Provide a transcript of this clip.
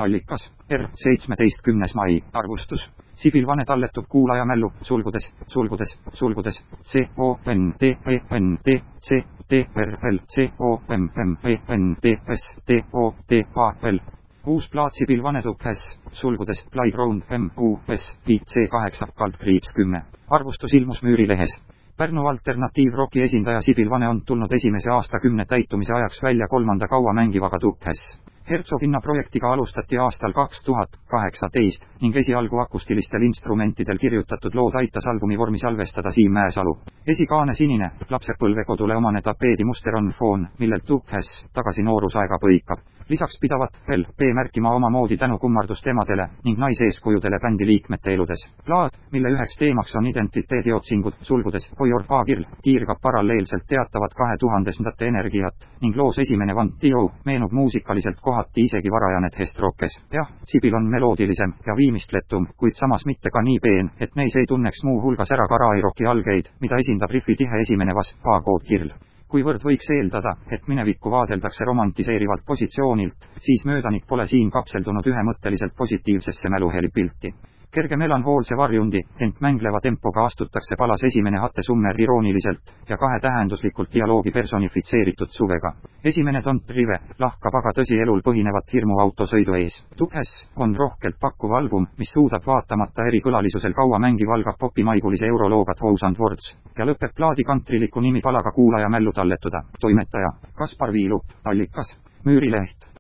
allikas, R17. mai, arvustus. Sibil Vane talletub kuulajamällu, sulgudes, CONTENTSL, uus plaat Sibil Vane Tukhes, sulgudes, Playground MUS, IC8-10. arvustus ilmus Müürilehes. Pärnu alternatiivroki esindaja Sibil Vane on tulnud esimese aastakümne täitumise ajaks välja kolmanda kaua mängivaga Tukhes. Hertsoginna projektiga alustati aastal 2018 ning esialgu akustilistel instrumentidel kirjutatud lood aitas albumi vormi salvestada Siim Mäesalu. Esikaane sinine, lapsepõlvekodule omane tapeedimuster on foon, millelt Tukhes tagasi noorusaega põikab. Lisaks pidavat LP märkima omamoodi tänu kummardust emadele ning naiseeskujudele bändi liikmete eludes. Plaat, mille üheks teemaks on identiteediotsingud, sulgudes, Hoior-Faagirl, kiirgab paralleelselt teatavat 2000-ndate energiat ning loos esimene Van Tio meenub muusikaliselt kohati isegi varajanet Hestrockes. Jah, Sibil on meloodilisem ja viimistletum, kuid samas mitte ka nii peen, et neis ei tunneks muu hulgas ära garaairocki algeid, mida esindab riffi tihe esimene Vas-Paagood Kirl. Kuivõrd võiks eeldada, et minevikku vaadeldakse romantiseerivalt positsioonilt, siis möödanik pole siin kapseldunud ühemõtteliselt positiivsesse mäluhelipilti. Kerge melanhoolse varjundi, ent mängleva tempoga astutakse palas esimene Hatte Summer irooniliselt ja kahetähenduslikult dialoogi personifitseeritud suvega. Esimene Don't Drive lahkab aga tõsielul põhinevat hirmu autosõidu ees. Tukhes on rohkelt pakkuv album, mis suudab vaatamata erikõlalisusel kaua mängiv algab popimaigulise euroloogat House and Words ja lõpeb plaadi kantriliku nimi palaga kuulaja mällu talletuda. Toimetaja Kaspar Viilup, allikas, Müürileht.